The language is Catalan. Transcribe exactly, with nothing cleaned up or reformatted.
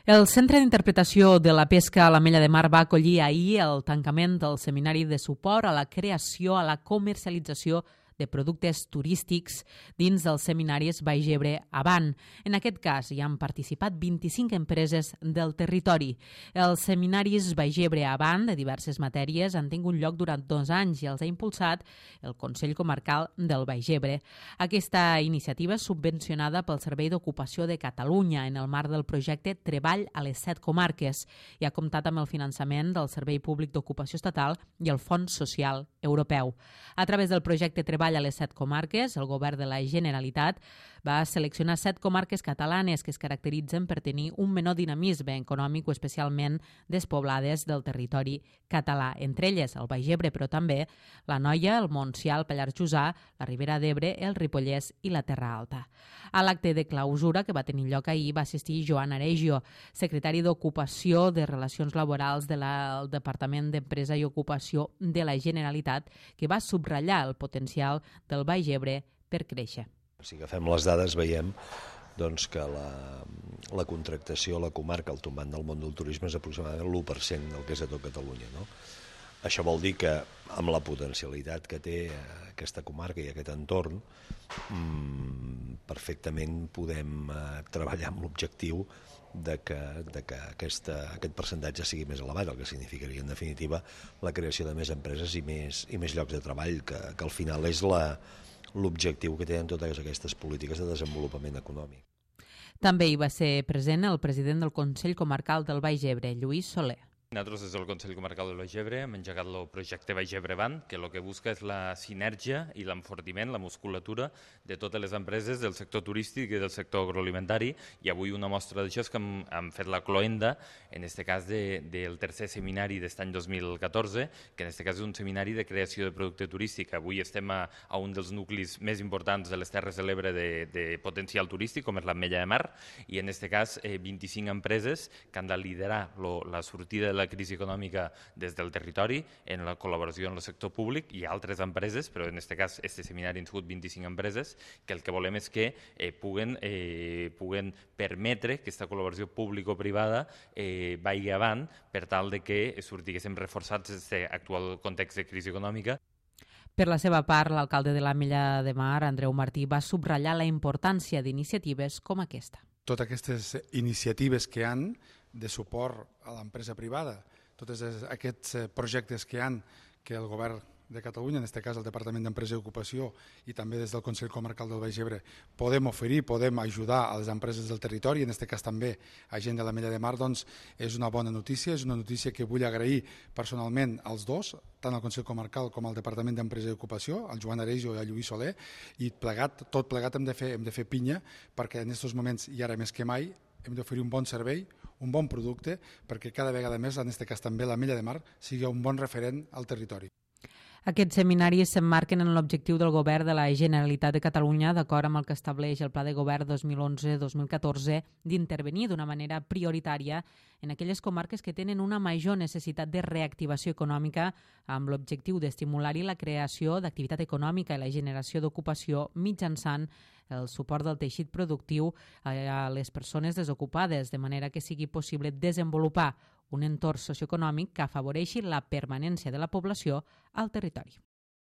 El Centre d'Interpretació de la Pesca a l'Ametlla de Mar va acollir ahir el tancament del seminari de suport a la creació, a la comercialització de productes turístics dins dels seminaris Baix Ebre Avant. En aquest cas hi han participat vint-i-cinc empreses del territori. Els seminaris Baix Ebre Avant de diverses matèries han tingut lloc durant dos anys i els ha impulsat el Consell Comarcal del Baix Ebre. Aquesta iniciativa és subvencionada pel Servei d'Ocupació de Catalunya en el marc del projecte Treball a les set comarques i ha comptat amb el finançament del Servei Públic d'Ocupació Estatal i el Fons Social Europeu. A través del projecte Treball a les set comarques, el govern de la Generalitat va seleccionar set comarques catalanes que es caracteritzen per tenir un menor dinamisme econòmic o especialment despoblades del territori català. Entre elles el Baix Ebre, però també la Noia, el Montsià, el Pallars Jussà, la Ribera d'Ebre, el Ripollès i la Terra Alta. A l'acte de clausura que va tenir lloc ahir va assistir Joan Aregio, secretari d'Ocupació de Relacions Laborals del Departament d'Empresa i Ocupació de la Generalitat, que va subratllar el potencial del Baix Ebre per créixer. Si agafem les dades veiem doncs, que la, la contractació a la comarca, al tombant del món del turisme, és aproximadament l'u per cent del que és a tot Catalunya. No? Això vol dir que amb la potencialitat que té aquesta comarca i aquest entorn, mmm, perfectament podem eh, treballar amb l'objectiu de que, de que aquesta, aquest percentatge sigui més elevat, el que significaria en definitiva la creació de més empreses i més, i més llocs de treball, que, que al final és la l'objectiu que tenen totes aquestes polítiques de desenvolupament econòmic. També hi va ser present el president del Consell Comarcal del Baix Ebre, Lluís Soler. Nosaltres des del Consell Comarcal del Baix Ebre hem engegat el projecte Baix Ebre Avant, que el que busca és la sinergia i l'enfortiment, la musculatura de totes les empreses del sector turístic i del sector agroalimentari, i avui una mostra d'això és que hem, hem fet la cloenda, en aquest cas de, del tercer seminari d'aquest any dos mil catorze, que en aquest cas és un seminari de creació de producte turístic. Avui estem a, a un dels nuclis més importants de les Terres de l'Ebre de, de potencial turístic, com és l'Ametlla de Mar, i en aquest cas eh, vint-i-cinc empreses que han de liderar lo, la sortida de la la crisi econòmica des del territori, en la col·laboració amb el sector públic i altres empreses, però en aquest cas este seminari han sigut vint-i-cinc empreses, que el que volem és que eh, puguen, eh, puguen permetre que aquesta col·laboració público-privada eh, vagi avant per tal de que sortiguéssim reforçats en aquest actual context de crisi econòmica. Per la seva part, l'alcalde de l'Ametlla de Mar, Andreu Martí, va subratllar la importància d'iniciatives com aquesta. Totes aquestes iniciatives que hi han de suport a l'empresa privada, tots aquests projectes que hi han que el govern de Catalunya, en aquest cas el Departament d'Empresa i Ocupació i també des del Consell Comarcal del Baix Ebre, podem oferir, podem ajudar a les empreses del territori, en aquest cas també a gent de l'Ametlla de Mar, doncs és una bona notícia, és una notícia que vull agrair personalment als dos, tant al Consell Comarcal com al Departament d'Empresa i Ocupació, al Joan Aregio i al Lluís Soler, i plegat, tot plegat hem de fer, hem de fer pinya, perquè en aquests moments, i ara més que mai, hem d'oferir un bon servei, un bon producte, perquè cada vegada més, en aquest cas també l'Ametlla de Mar, sigui un bon referent al territori. Aquests seminaris s'emmarquen en l'objectiu del govern de la Generalitat de Catalunya, d'acord amb el que estableix el Pla de Govern dos mil onze dos mil catorze, d'intervenir d'una manera prioritària en aquelles comarques que tenen una major necessitat de reactivació econòmica amb l'objectiu d'estimular-hi la creació d'activitat econòmica i la generació d'ocupació mitjançant el suport del teixit productiu a les persones desocupades, de manera que sigui possible desenvolupar un entorn socioeconòmic que afavoreixi la permanència de la població al territori.